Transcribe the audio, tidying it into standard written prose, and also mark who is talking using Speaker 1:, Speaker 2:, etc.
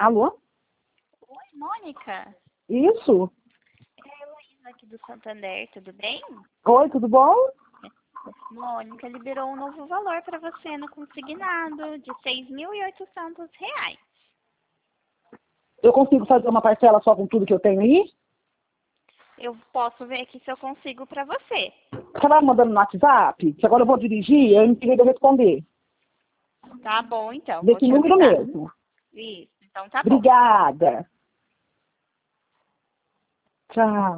Speaker 1: Alô?
Speaker 2: Oi, Mônica.
Speaker 1: Isso?
Speaker 2: É a Heloísa aqui do Santander, tudo bem?
Speaker 1: Oi, tudo bom?
Speaker 2: Mônica liberou um novo valor para você no consignado de R$ 6.800.
Speaker 1: Eu consigo fazer uma parcela só com tudo que eu tenho aí?
Speaker 2: Eu posso ver aqui se eu consigo para você.
Speaker 1: Você vai me mandando no WhatsApp? Que agora eu vou dirigir, eu não tenho de responder.
Speaker 2: Tá bom, então, vou
Speaker 1: Desse
Speaker 2: te
Speaker 1: número
Speaker 2: avisar.
Speaker 1: mesmo.
Speaker 2: Isso, então tá bom.
Speaker 1: Obrigada. Tchau.